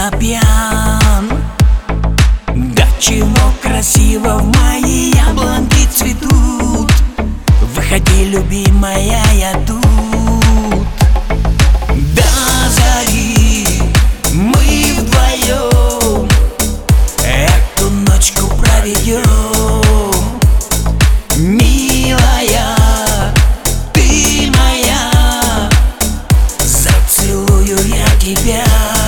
безумно пьян. Да чего красиво в мае яблоньки цветут. Выходи, любимая, я тут. До зари мы вдвоем эту ночку проведем. Милая, ты моя, зацелую я тебя.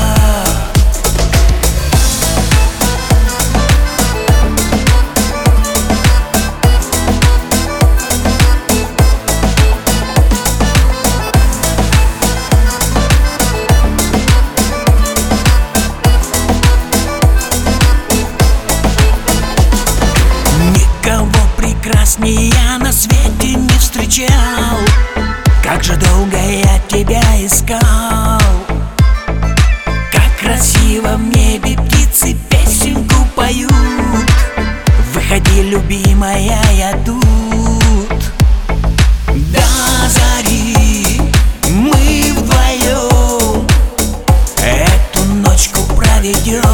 Прекрасней я на свете не встречал. Как же долго я тебя искал. Как красиво в небе птицы песенку поют. Выходи, любимая, я тут. До зари мы вдвоем эту ночку проведем.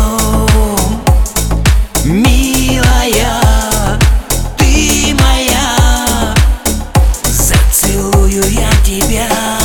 Милая, я тебя.